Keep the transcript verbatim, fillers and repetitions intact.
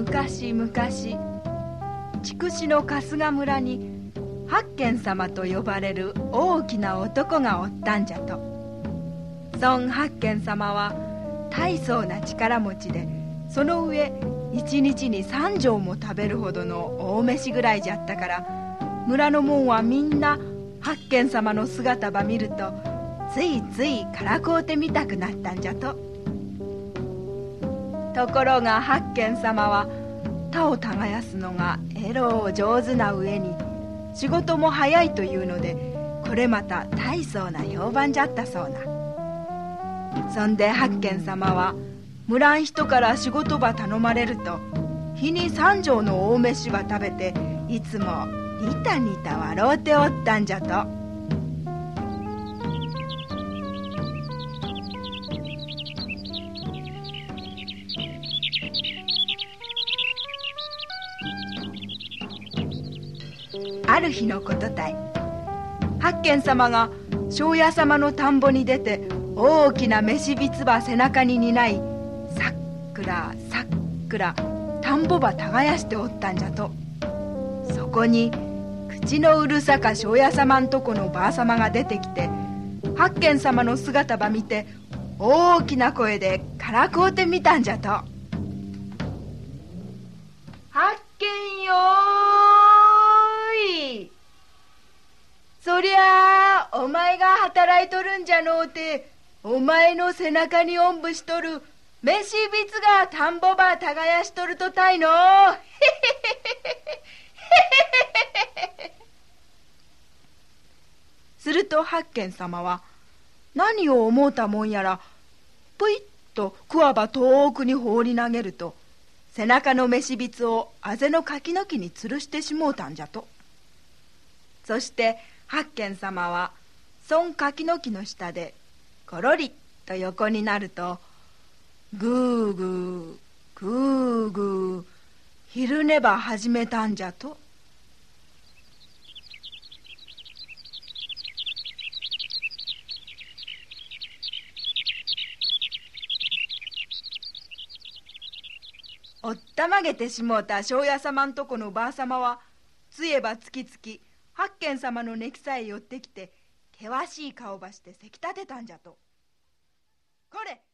昔々、筑紫の春日村に八犬様と呼ばれる大きな男がおったんじゃと。孫八犬様は大層な力持ちで、その上一日に三錠も食べるほどの大飯ぐらいじゃったから、村の者はみんな八犬様の姿ば見るとついついからこうてみたくなったんじゃと。ところが八犬様は田を耕すのがえろう上手な上に仕事も早いというので、これまた大層な評判じゃったそうな。そんで八犬様は村ん人から仕事ば頼まれると、日に三錠の大飯ば食べていつもニタニタ笑うておったんじゃと。ある日のことたい、八犬様が庄屋様の田んぼに出て大きな飯びつば背中に担い、さっくらさっくら田んぼば耕しておったんじゃと。そこに口のうるさか庄屋様んとこのばあ様が出てきて、八犬様の姿ば見て大きな声でからこうてみたんじゃと。八犬よーい、そりゃあお前が働いとるんじゃのうて、お前の背中におんぶしとる飯びつが田んぼば耕しとるとたいの。へへへへへへへへ。すると八犬様は何を思うたもんやら、ぷいっとくわば遠くに放り投げると、背中の飯びつをあぜの柿の木に吊るしてしもうたんじゃと。そして八犬様はそん柿の木の下でコロリッと横になると、グーグーグーグー昼寝ば始めたんじゃと。おったまげてしもうた庄屋様んとこのばあ様は、杖ばつきつき八犬様の根さへ寄ってきて、険しい顔ばしてせき立てたんじゃと。これ